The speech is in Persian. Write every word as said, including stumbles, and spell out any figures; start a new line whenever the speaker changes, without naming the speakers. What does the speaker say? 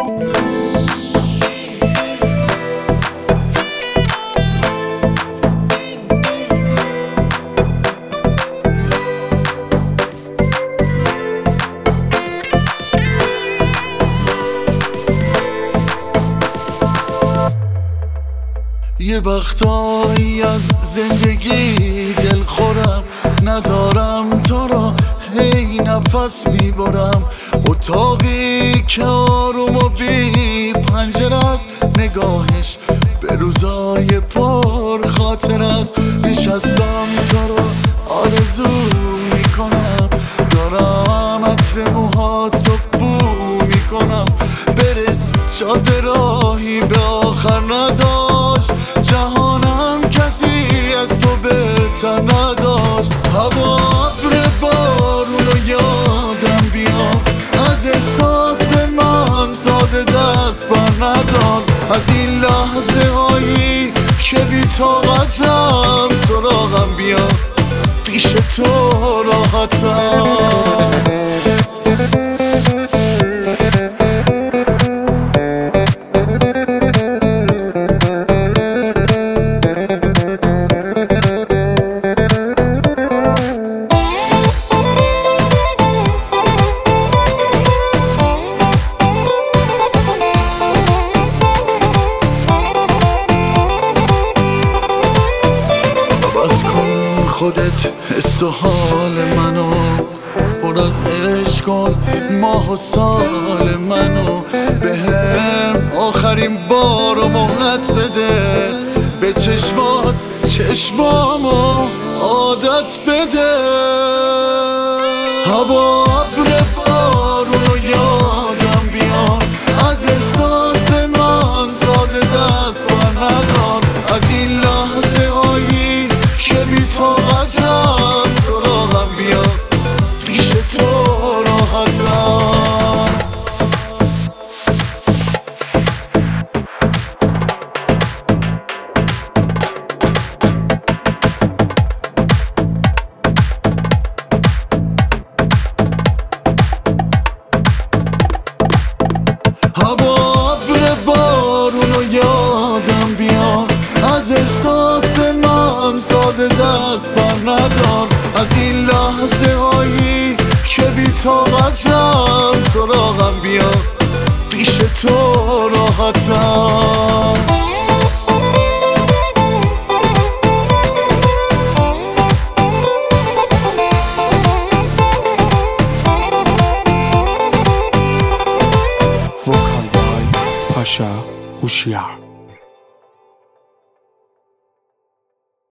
یه وقتایی از زندگی دل خورم، ندارم تو را هی نفس میبرم. اتاقی که آروم و بی پنجره است، نگاهش به روزای پر خاطر است. نشستم تو را آرزو میکنم، دارم عطر موهاتو بو میکنم. برس جاده راهی به آخر نداشت، جهانم کسی از تو بهتر نداشت. هوا ابر بارونو یادم بیاد، از احساس من ساده دست بر ندار. از این لحظه هایی که بی طاقتم سراغم بیاد، پیش تو راحتم. خودت حس و حال منو پر از عشق کن، ماه و سال منو بهم آخرین بار و مهلت بده. به چشمات چشمامو عادت بده. هوا ابر بارونو یادم بیاد، از احساس من ساده دست بر ندار. از این لحظه هایی که بی طاقتم سراغم بیاد، پیش تو راحتم. هوا ابر بارونو یادم بیاد، از احساس من ساده دست بر ندار. از این لحظه هایی که بی طاقتم سراغم بیاد، پیش تو راحتم.
Vocal by Pasha Hushyar.